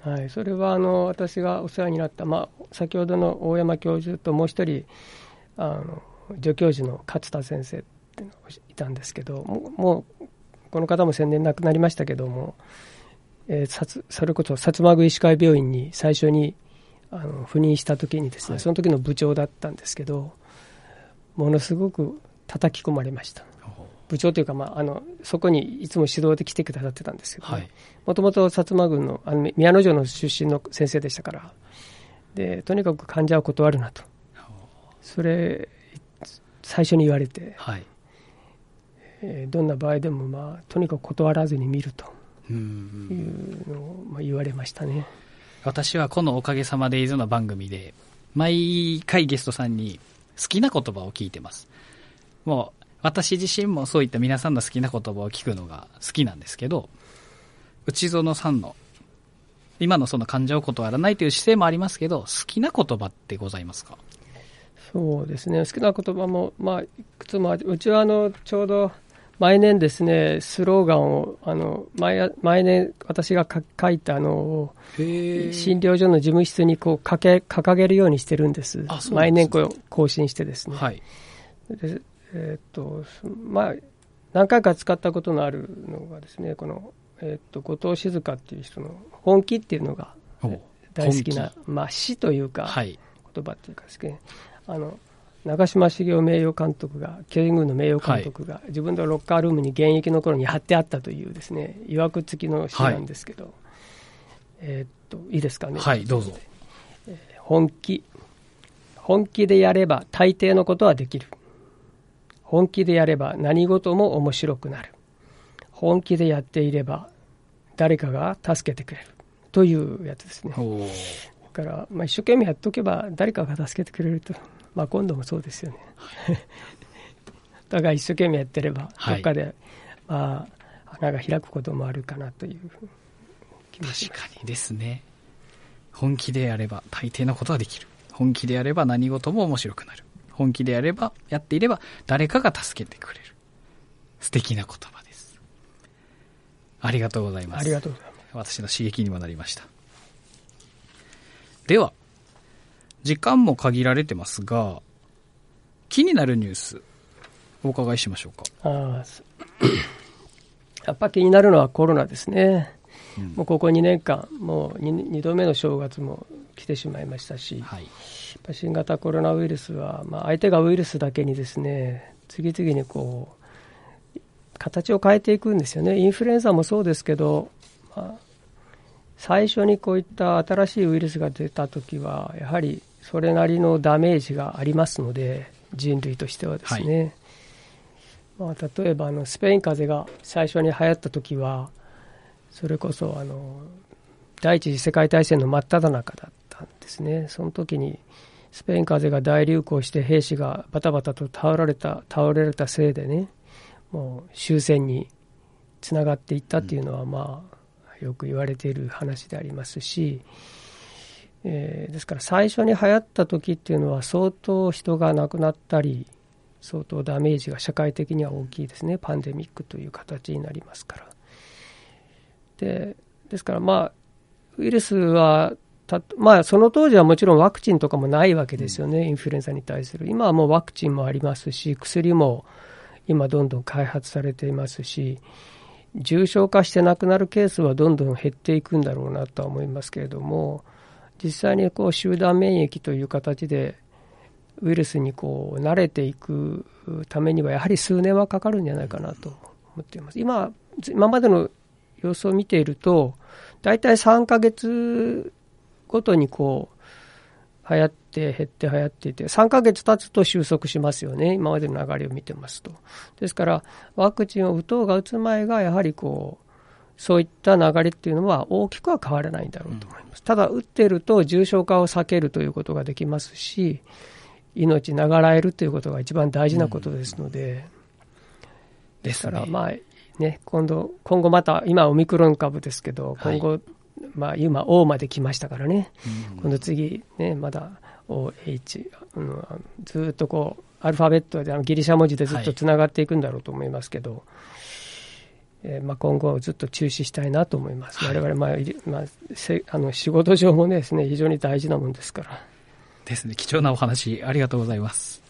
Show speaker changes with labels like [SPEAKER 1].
[SPEAKER 1] はい、それは私がお世話になった、先ほどの大山教授ともう一人助教授の勝田先生っていうのがいたんですけど、もうこの方も先年亡くなりましたけども、それこそ薩摩郡医師会病院に最初に赴任した時にですね、その時の部長だったんですけど、ものすごく叩き込まれました。部長というか、そこにいつも指導で来てくださってたんですけど、もともと薩摩郡の、宮之城の出身の先生でしたから、でとにかく患者を断るなと、それ最初に言われて、どんな場合でも、とにかく断らずに見るというのを言われましたね。
[SPEAKER 2] 私はこのおかげさまでイズの番組で毎回ゲストさんに好きな言葉を聞いてます。もう私自身もそういった皆さんの好きな言葉を聞くのが好きなんですけど、内園さんの今のその患者を断らないという姿勢もありますけど、好きな言葉ってございますか？
[SPEAKER 1] そうですね、好きな言葉も、いくつもあって、うちはちょうど毎年ですね、スローガンを毎年私が書いた診療所の事務室に掲げるようにしてるんです。毎年更新してですね。で何回か使ったことのあるのがですね、この、後藤静香っていう人の本気っていうのが大好きな、詩というか、言葉っていうかですね、長嶋茂雄名誉監督が、巨人軍の名誉監督が、自分のロッカールームに現役の頃に貼ってあったというですね、曰く付きの詩なんですけど、いいですかね。
[SPEAKER 2] どうぞ。
[SPEAKER 1] 本気でやれば大抵のことはできる。本気でやれば何事も面白くなる。本気でやっていれば誰かが助けてくれるというやつですね。だから、一生懸命やっておけば誰かが助けてくれると、今度もそうですよね。だから一生懸命やってればどっかで、花が開くこともあるかなという気持ち。
[SPEAKER 2] 確かにですね。本気でやれば大抵のことはできる。本気でやれば何事も面白くなる。本気でやっていれば誰かが助けてくれる。素敵な言葉です。ありがとうございます。
[SPEAKER 1] ありがとうございます。
[SPEAKER 2] 私の刺激にもなりました。では、時間も限られてますが、気になるニュースお伺いしましょうか。
[SPEAKER 1] やっぱ気になるのはコロナですね。もうここ2年間、もう 2度目の正月も来てしまいましたし、新型コロナウイルスは、相手がウイルスだけにですね、次々に形を変えていくんですよね。インフルエンザもそうですけど、最初にこういった新しいウイルスが出たときは、やはりそれなりのダメージがありますので、人類としてはですね。例えばスペイン風邪が最初に流行ったときは、それこそ第一次世界大戦の真っ只中だったんですね。その時にスペイン風邪が大流行して兵士がバタバタと倒れたせいでね、もう終戦につながっていったっていうのはよく言われている話でありますし、ですから最初に流行った時っていうのは相当人が亡くなったり、相当ダメージが社会的には大きいですね。パンデミックという形になりますから。ですからウイルスはその当時はもちろんワクチンとかもないわけですよね、インフルエンザに対する。今はもうワクチンもありますし、薬も今どんどん開発されていますし、重症化して亡くなるケースはどんどん減っていくんだろうなとは思いますけれども、実際に集団免疫という形でウイルスに慣れていくためにはやはり数年はかかるんじゃないかなと思っています。今までの様子を見ていると、だいたい3ヶ月ごとに流行って減って流行っていて、3ヶ月経つと収束しますよね、今までの流れを見てますと。ですからワクチンを打とうが打つ前がやはりそういった流れっていうのは大きくは変わらないんだろうと思います。ただ打っていると重症化を避けるということができますし、命長らえるということが一番大事なことですので、ですから今後また、今オミクロン株ですけど、今後、今 O まで来ましたからね、今度次まだ OH、ずっとアルファベットでギリシャ文字でずっとつながっていくんだろうと思いますけど、 今後ずっと注視したいなと思います。我々、仕事上もですね、非常に大事なものですから。
[SPEAKER 2] ですね。貴重なお話ありがとうございます。